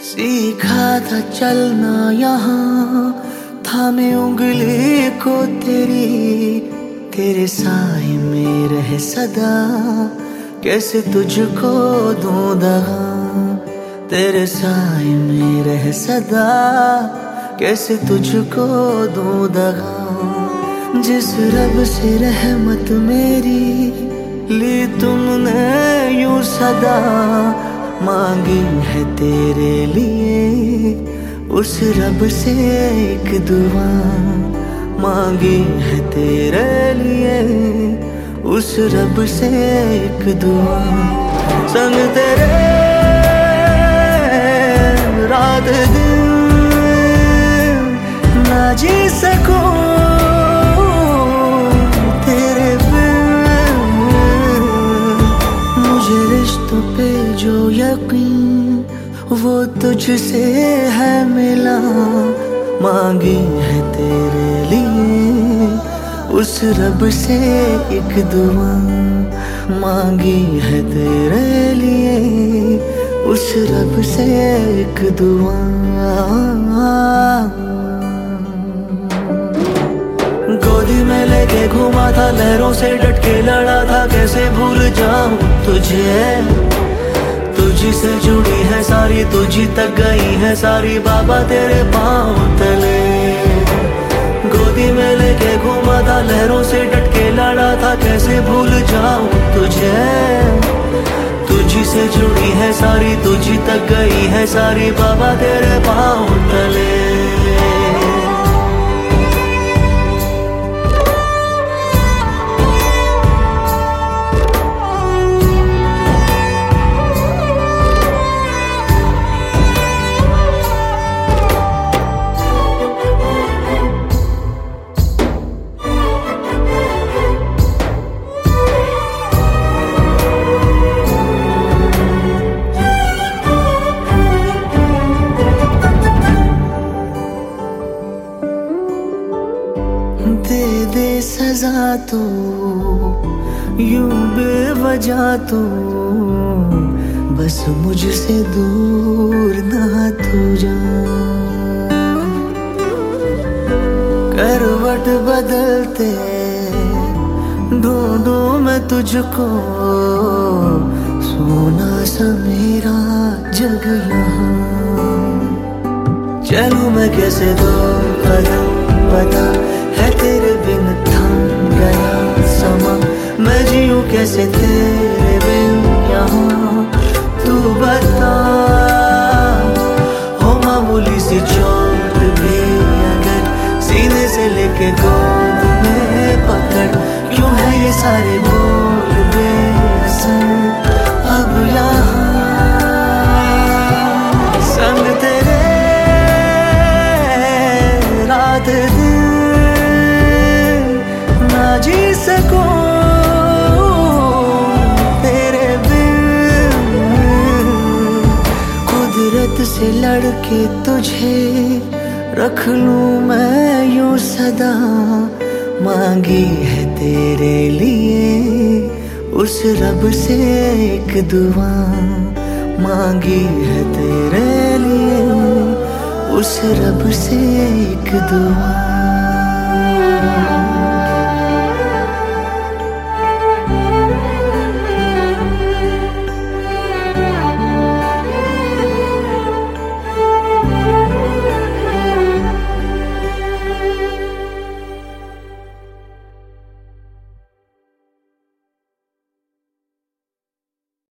सीखा था चलना यहाँ, थामे उंगली को तेरे साए में रह सदा। कैसे तुझको दूं दगा, तेरे साए में रह सदा। कैसे तुझको दूं दगा। जिस रब से रहमत मेरी ली तुमने यूं सदा, मांगी है तेरे लिए उस रब से एक दुआ। मांगी है तेरे लिए उस रब से एक दुआ। संग तेरे रात दिन ना जी सकूं तेरे बिन। मुझे रिश्तों पे जो यकीन वो तुझसे है मिला। मांगी है तेरे लिए उस रब से एक दुआ। मांगी है तेरे लिए उस रब से एक दुआ। गोदी में लेके घूमा था, लहरों से डट के लड़ा था। कैसे भूल जाऊं तुझे, तुझी से जुड़ी है सारी, तुझी तक गई है सारी बाबा तेरे पाँव तले। गोदी में लेके घूमा था, लहरों से डट के लड़ा था। कैसे भूल जाऊं तुझे, तुझी से जुड़ी है सारी, तुझी तक गई है सारी बाबा तेरे पाँव तले। दे दे सजा तो यूं बेवजह तो, बस मुझसे दूर ना तू जा। करवट बदलते ढूंढूं मैं तुझको, सोना सा मेरा जग यहाँ। चलूं मैं कैसे दो कदम बता, है तेरे बिन थम गया समा। मैं जीऊं कैसे तेरे बिन यहाँ, तू बता। हो मामूली सी चोट भी अगर सीने से लेके गोद में पकड़, क्यों है ये सारे बोल बेअसर अब यहाँ। संग तेरे रात दिन जी सकूं तेरे बिन। कुदरत से लड़के तुझे रख लूं मैं यूं सदा। मांगी है तेरे लिए उस रब से एक दुआ। मांगी है तेरे लिए उस रब से एक दुआ।